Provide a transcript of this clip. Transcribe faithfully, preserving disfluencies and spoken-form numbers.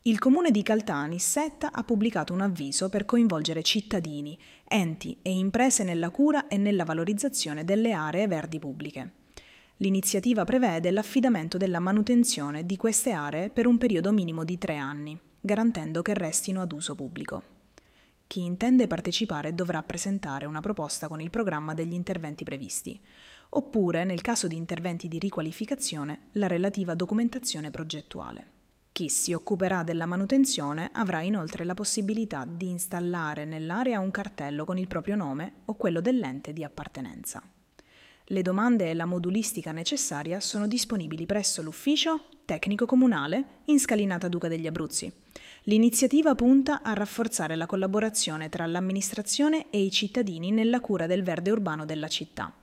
Il comune di Caltanissetta ha pubblicato un avviso per coinvolgere cittadini, enti e imprese nella cura e nella valorizzazione delle aree verdi pubbliche. L'iniziativa prevede l'affidamento della manutenzione di queste aree per un periodo minimo di tre anni, garantendo che restino ad uso pubblico. Chi intende partecipare dovrà presentare una proposta con il programma degli interventi previsti, oppure, nel caso di interventi di riqualificazione, la relativa documentazione progettuale. Chi si occuperà della manutenzione avrà inoltre la possibilità di installare nell'area un cartello con il proprio nome o quello dell'ente di appartenenza. Le domande e la modulistica necessaria sono disponibili presso l'ufficio tecnico comunale in Scalinata Duca degli Abruzzi. L'iniziativa punta a rafforzare la collaborazione tra l'amministrazione e i cittadini nella cura del verde urbano della città.